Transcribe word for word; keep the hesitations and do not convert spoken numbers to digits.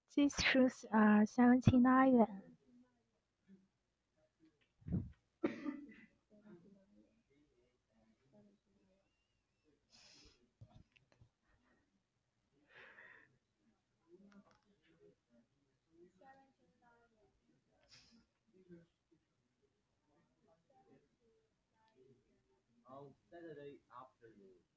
These shoes are seventeen dollars. On Saturday afternoon.